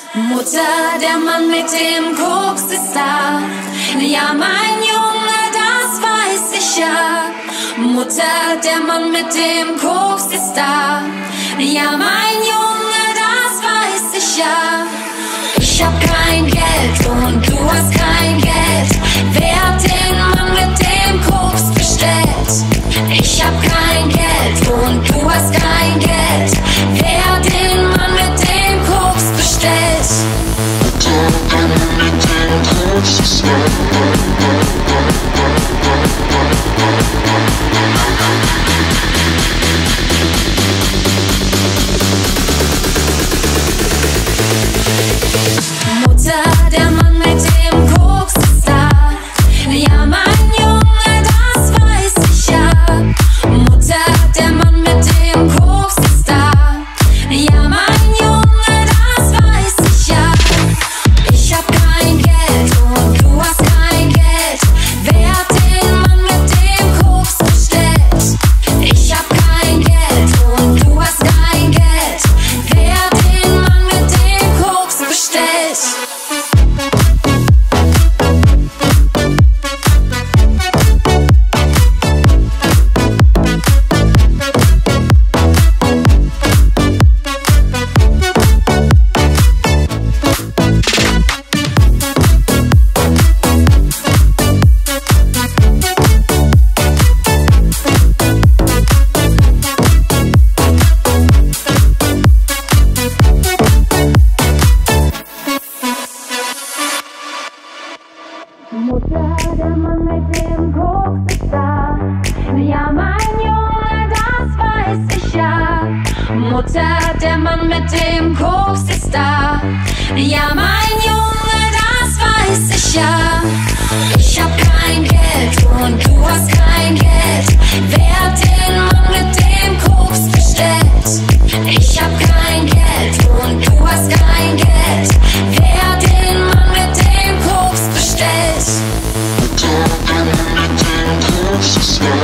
Mutter, der Mann mit dem Koks ist da. Ja, mein Junge, das weiß ich ja. Mutter, der Mann mit dem Koks ist da. Ja, mein Junge, das weiß ich ja. Ich hab kein Geld und du hast kein Geld. Wer hat den Mann mit dem Koks bestellt? Ich hab kein Geld und du hast kein Geld. Wer hat den Mann mit dem Koks bestellt? Der Mann mit dem Koks ist da. Mutter, der Mann mit dem Koks ist da. Ja, mein Junge, das weiß ich ja. Mutter, der Mann mit dem Koks ist da. Ja, mein Junge, das weiß ich ja. Ich hab kein Geld und du hast kein Geld. Wer hat den Mann mit dem Koks bestellt? Ich hab kein Geld und du hast kein Geld. Wer hat den Mann mit dem Koks bestellt? Mutter, der Mann mit dem Koks ist da. Ja, mein Junge, das weiß ich ja. Mutter, der Mann mit dem Koks ist da. Ja, mein Junge, das weiß ich ja. Ich hab kein Geld und du hast kein Geld. Wer hat den Mann mit dem Koks bestellt? Ich hab kein Geld und du hast kein Geld. Wer hat den Mann mit dem Koks bestellt? Der Mann mit dem Koks ist da.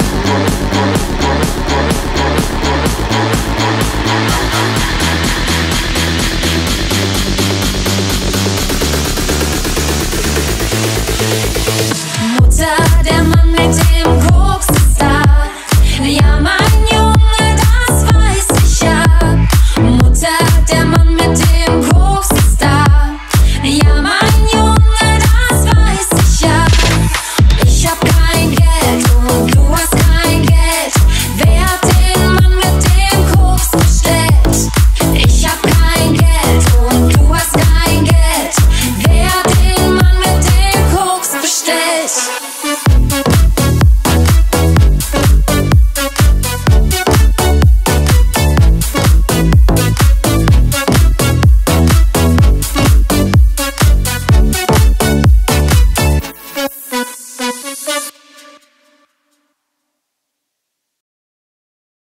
Mutter, der Mann mit dem Koks ist da. Ja, mein Junge, das weiß ich ja. Mutter, der Mann mit dem Koks ist da. Ja, mein Junge, das weiß ich ja. Ich hab kein Geld und du hast kein Geld. Wer hat den Mann mit dem Koks bestellt? Ich hab kein Geld und du hast kein Geld. Wer hat den Mann mit dem Koks bestellt?